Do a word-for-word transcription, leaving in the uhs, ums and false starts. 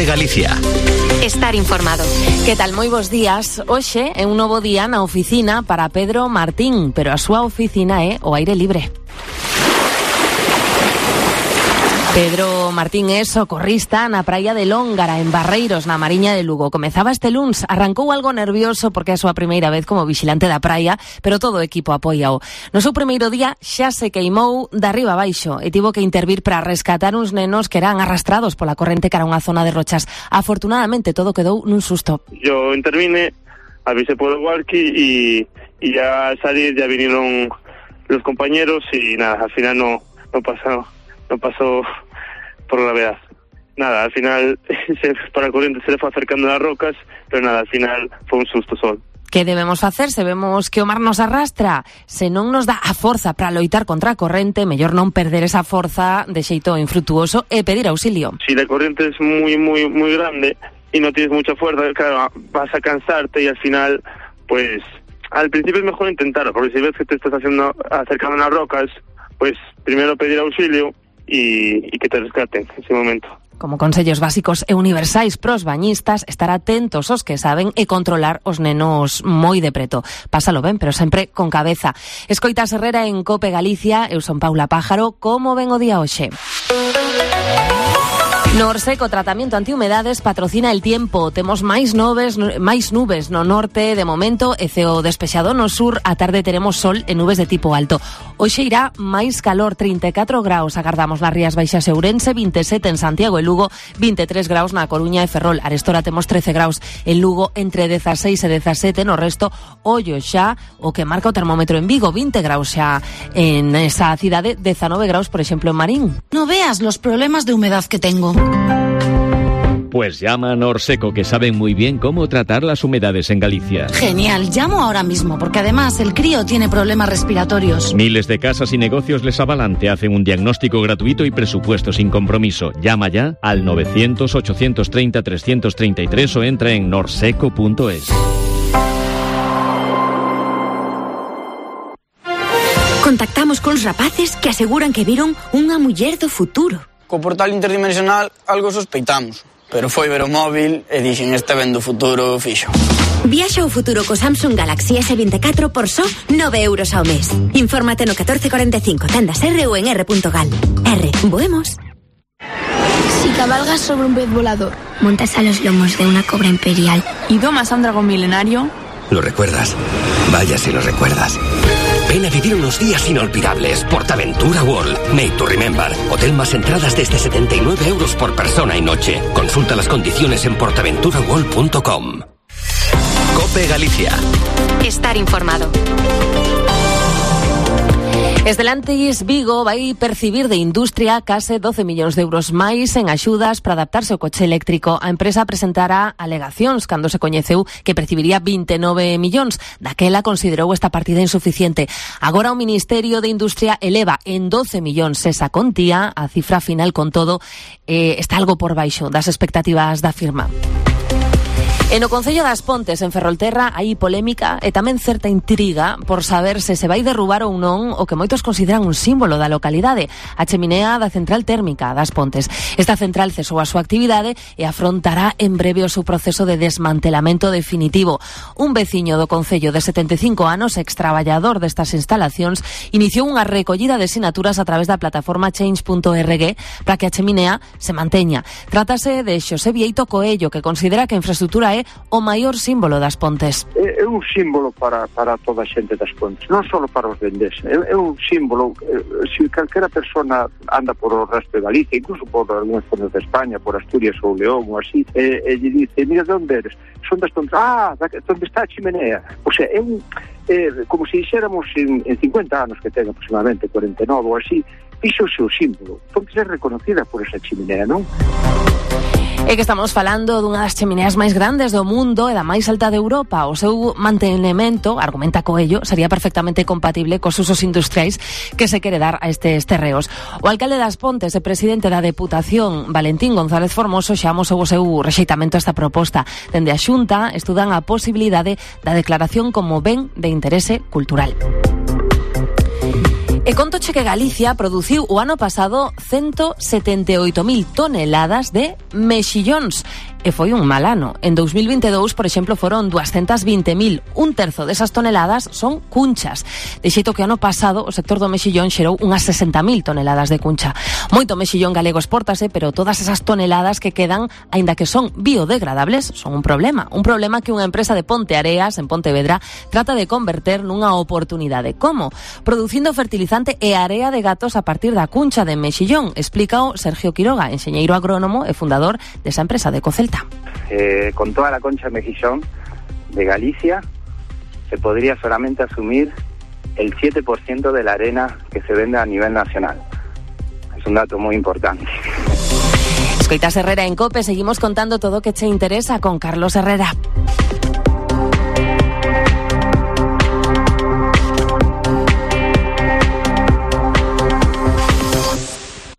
Cope Galicia. Estar informado. Que tal? Moi bons días. Hoxe é un novo día na oficina para Pedro Martín, pero a súa oficina é o aire libre. Pedro Martín é socorrista na praia de Lóngara, en Barreiros, na Mariña de Lugo. Comezaba este luns, arrancou algo nervioso porque é a súa primeira vez como vigilante da praia, pero todo o equipo apóiao. No seu primeiro día xa se queimou de arriba abaixo e tivo que intervir para rescatar uns nenos que eran arrastrados pola corrente cara a unha zona de rochas. Afortunadamente todo quedou nun susto. Yo intervine, avisé por el walkie y, y ya al salir ya vinieron los compañeros y nada, al final no, no pasó. No pasó por gravedad. Nada, al final se, para la corriente se le fue acercando las rocas, pero nada, al final fue un susto solo. Que debemos facer se vemos que o mar nos arrastra? Se non nos dá a forza para loitar contra a corrente, mellor non perder esa forza de xeito infrutuoso e pedir auxilio. Si la corriente es muy, muy, muy grande y no tienes mucha fuerza, claro, vas a cansarte y al final, pues, al principio es mejor intentarlo, porque si ves que te estás haciendo acercando a las rocas, pues primero pedir auxilio y, y que te rescaten en ese momento. Como consellos básicos e universais pros bañistas, estar atentos aos que saben e controlar os nenos moi de preto. Pásalo ben, pero sempre con cabeza. Escoitas Herrera en Cope Galicia, eu son Paula Pájaro. Como ven o día hoxe? Norseco Tratamento Antihumedades patrocina El Tiempo. Temos máis nubes, máis nubes no norte de momento e ceo despexado no sur. A tarde teremos sol e nubes de tipo alto. Hoxe irá máis calor, trinta e catro graus agardamos nas Rías Baixas e Ourense, vinte e sete en Santiago e Lugo, vinte e tres graus na Coruña e Ferrol. Arestora temos trece graus en Lugo, entre dezaseis e dezasete no resto. Ollo xa o que marca o termómetro en Vigo, vinte graus xa en esa cidade, dezanove graus por exemplo en Marín. No veas los problemas de humedad que tengo. Pues llama a Norseco, que saben muy bien cómo tratar las humedades en Galicia. Genial, llamo ahora mismo, porque además el crío tiene problemas respiratorios. Miles de casas y negocios les avalan, te hacen un diagnóstico gratuito y presupuesto sin compromiso. Llama ya al novecientos, ochocientos treinta, trescientos treinta y tres o entra en norseco punto es. Contactamos con los rapaces que aseguran que vieron unha muller do futuro. Co portal interdimensional algo sospeitamos, pero foi ver o móvil e dixen este ben do futuro fixo. Viaxa ao futuro co Samsung Galaxy ese veinticuatro por só nove euros ao mes. Infórmate no catorce cuarenta y cinco, tendas R ou en r punto gal. R, voemos. Si cabalgas sobre un pez volador, montas a los lomos de una cobra imperial y domas a un dragón milenario, ¿lo recuerdas? Vaya si lo recuerdas. Ven a vivir unos días inolvidables. Portaventura World. Made to remember. Hotel más entradas desde setenta y nueve euros por persona y noche. Consulta las condiciones en portaventura world punto com. Cope Galicia. Estar informado. Estelantis Vigo vai percibir de industria case doce millóns de euros máis en axudas para adaptarse ao coche eléctrico. A empresa presentará alegacións cando se coñeceu que percibiría vinte e nove millóns. Daquela considerou esta partida insuficiente. Agora o Ministerio de Industria eleva en doce millóns esa contía. A cifra final, con todo, eh, está algo por baixo das expectativas da firma. E no Concello das Pontes, en Ferrolterra, hai polémica e tamén certa intriga por saber se se vai derrubar ou non o que moitos consideran un símbolo da localidade, a cheminea da central térmica das Pontes. Esta central cesou a súa actividade e afrontará en breve o seu proceso de desmantelamento definitivo. Un veciño do Concello de setenta e cinco anos, extraballador destas instalacións, iniciou unha recollida de sinaturas a través da plataforma change punto org para que a cheminea se manteña. Trátase de Xosé Vieito Coello, que considera que a infraestrutura é o maior símbolo das Pontes. É, é un símbolo para, para toda a xente das Pontes, non só para os vendes. É, é un símbolo, é, se calquera persona anda por o resto de Galicia, incluso por algunhas zonas de España, por Asturias ou León ou así, e, e lle dice, mira, de onde eres? Son das Pontes. Ah, da, onde está a chimenea? O sea, é un, é, como se dixéramos en, en cincuenta anos, que ten aproximadamente cuarenta e nove ou así, fixo o seu símbolo. Pontes é reconocida por esa chimenea, non? É que estamos falando dunha das chemineas máis grandes do mundo e da máis alta de Europa. O seu mantenimento, argumenta Coello, sería perfectamente compatible cos usos industriais que se quere dar a estes terreos. O alcalde das Pontes e presidente da Deputación, Valentín González Formoso, xa amosou o seu rexeitamento a esta proposta. Dende a Xunta estudan a posibilidade da declaración como ben de interese cultural. E contoche que Galicia produciu o ano pasado ciento setenta y ocho mil toneladas de mexillóns. E foi un mal ano. En dos mil veintidós, por exemplo, foron doscientas veinte mil. Un terzo desas toneladas son cunchas. De xeito que ano pasado o sector do mexillón xerou unhas sesenta mil toneladas de cuncha. Moito mexillón galego exportase, pero todas esas toneladas que quedan, aínda que son biodegradables, son un problema. Un problema que unha empresa de Ponteareas, en Pontevedra, trata de converter nunha oportunidade. Como? Producindo fertilizante e area de gatos a partir da cuncha de mexillón, explica o Sergio Quiroga, enxeñeiro agrónomo e fundador desa empresa de Cocelta. Eh, con toda la concha de mejillón de Galicia se podría solamente asumir el siete por ciento de la arena que se vende a nivel nacional. Es un dato muy importante. Escoitas Herrera en COPE, seguimos contando todo o que che interesa con Carlos Herrera.